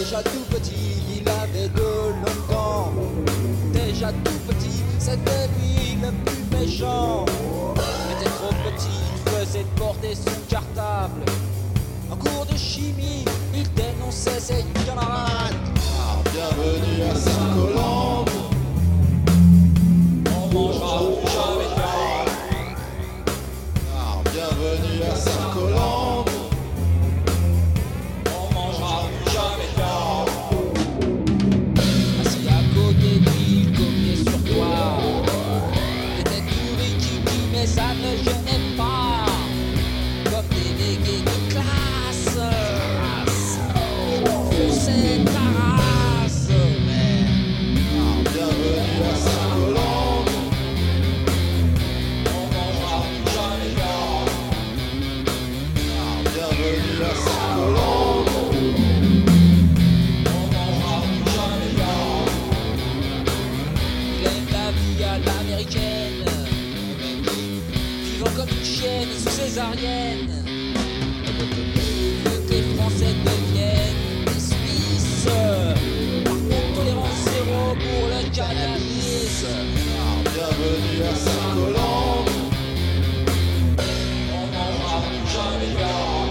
Déjà tout petit, il avait de longs dents. Déjà tout petit, c'était lui le plus méchant. Il était trop petit, il faisait porter son cartable. En cours de chimie, il dénonçait ses camarades. Bienvenue à Saint-Colombe. On mangera plus jamais de viande. Bienvenue à Saint-Colombe. On mangera plus jamais de viande. Assis à côté de lui, il copiait sur toi. Il était tout riquiqui, mais ça ne gênait pas. Comme des délégués de classe, on fonçait ta race. Bienvenue à Saint-Colombe. On mangera plus jamais de viande. Bienvenue à Saint-Colombe. On mangera plus jamais de viande. Il aime la vie à l'américaine, vivant comme une chienne sous césarienne. Il veut que les Français deviennent des Suisses. Par contre, tolérance zéro pour le cannabis. Bienvenue à Saint-Colombe. On mangera plus jamais de viande.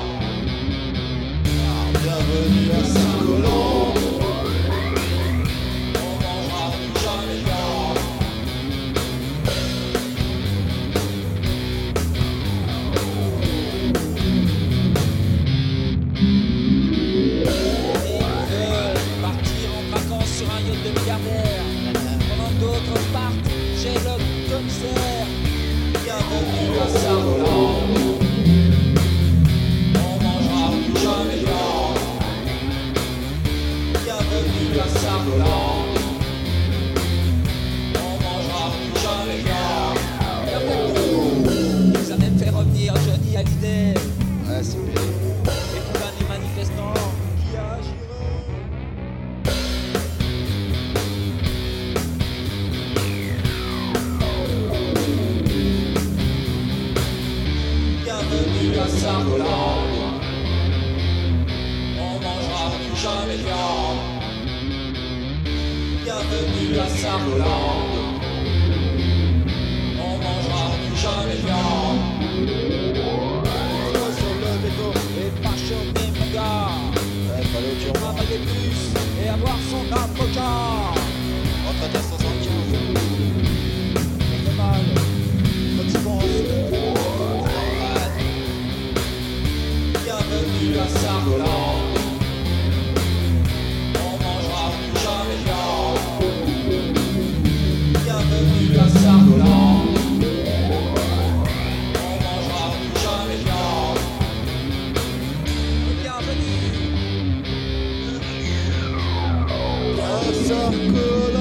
Bienvenue à Saint-Colombe. On mangera plus jamais de viande. Partir en vacances sur un yacht de milliardaire. Pendant d'autres partent chez le commissaire. Bienvenue à Saint-Colombe. On mangera plus jamais de viande. Bienvenue à Saint-Colombe. On mangera plus jamais de viande. Il nous a même fait revenir Johnny Hallyday. Ouais, c'est bien. Et condamner les manifestants qui agiraient. Bienvenue à Saint-Colombe. On mangera plus jamais de viande. Bienvenue à Saint-Colombe. On mangera plus jamais de viande. Sur le béton et passionné mon gars. Fallait que tu Travailler plus et avoir son avocat. retraite à 75. Ça fait mal quand tu penses. Bienvenue à Saint-Colombe. On mangera plus jamais de viande. Bienvenue à Saint-Colombe. On mangera plus jamais de viande. Bienvenue. À Saint-Colombe.